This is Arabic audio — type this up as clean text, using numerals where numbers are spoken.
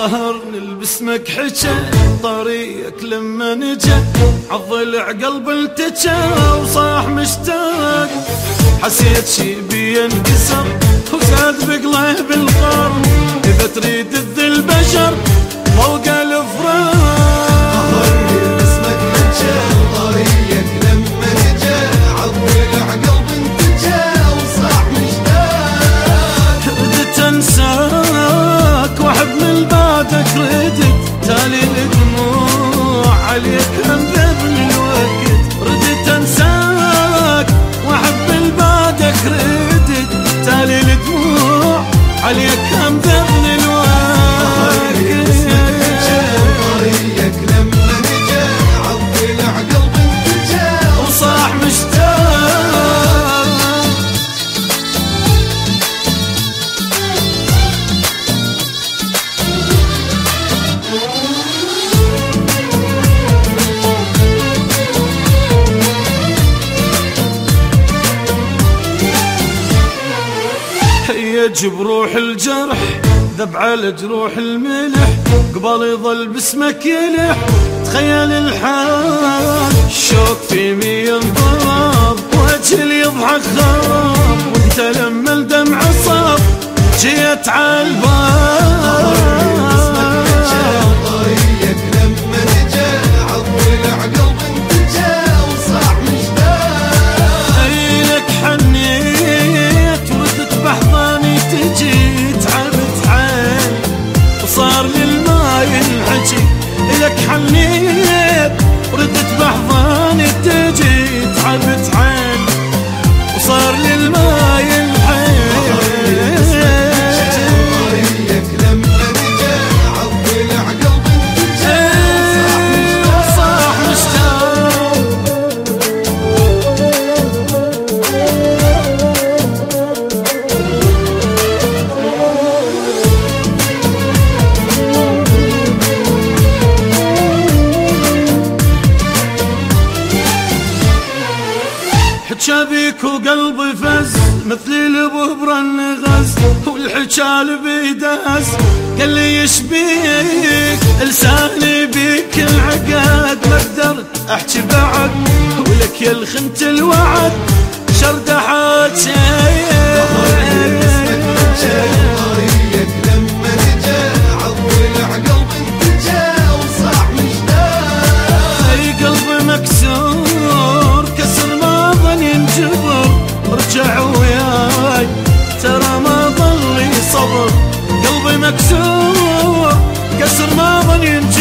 قهرني البسمك حجى طريقك لما نجى عضلع قلب التجى وصاح مشتاق حسيت شي بي انكسر وزاد بقلب القرن اذا تريد تذل بشر فوق الفراق قهرني البسمك حجى طريقك لما نجى عضلع قلب التجى وصاح مشتاق ردت انساك واحب من بعدك ردت تالي الدموع عليك هم ذبني الوقت ردت انساك واحب من بعدك ردت تالي الدموع عليك هم ذبني الوقت طريقك لما نجى عضلع قلب التجى وصاح مشتاق يجب روح الجرح ذب على جروح الملح قبل يظل باسمك يلح تخيل الحال الشوق في مية ضرب وجهي يضحك خراب وانت لما الدمع صاب جيت عالباب طريقك لما نجى عضلع قلب انتجى وصاح مشتاق ايلك حنيت ودت بحضاني تجي تعبت عين وصار للماي الحجي إلك حنيت ردت بحضاني تجي تعبت عين وصار للماي الحين طريقك لما نجى عضلع قلب انتجى وصاح مشتاق حجابيك وقلبي فز مثل البهبر النغز والحجال بيدهز قال لي يشبيك لساني بيك العقد ما قدرت احكي بعد ولك يا الخنت الوعد شرد حاجي طريقك لما نجى عضلع قلب انتجى وصاح مشتاق اي قلبي مكسور كسر ما ظن ينجبر ارجع وياي ترى ما ظل لي صبر قلبي مكسور كسر ما ظن ينجبر